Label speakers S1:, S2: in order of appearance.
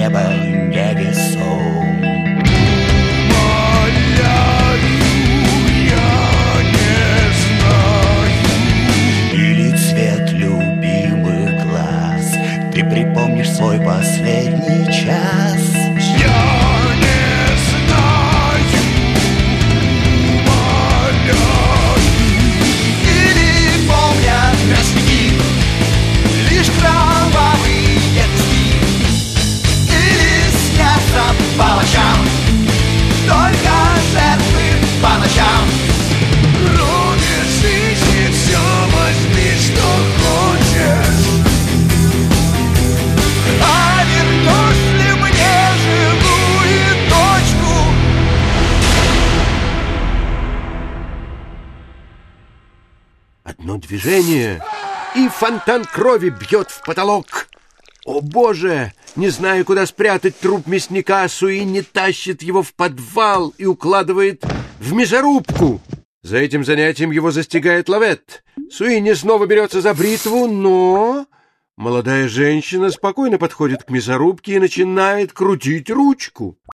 S1: небо не весом. Или цвет любимых глаз, ты припомнишь свой последний час.
S2: Я не знаю, умоляю.
S1: Или помнят ростки лишь кровавые куски. Или снятся по ночам только жертвы по ночам.
S2: Кроме жизни все возьми, что хочешь.
S1: А вернешь ли мне живую дочку?
S3: Одно движение, и фонтан крови бьет в потолок. О, Боже! Не знаю, куда спрятать труп мясника, Суини тащит его в подвал и укладывает в мясорубку. За этим занятием его застигает Лавет. Суини снова берется за бритву, но молодая женщина спокойно подходит к мясорубке и начинает крутить ручку.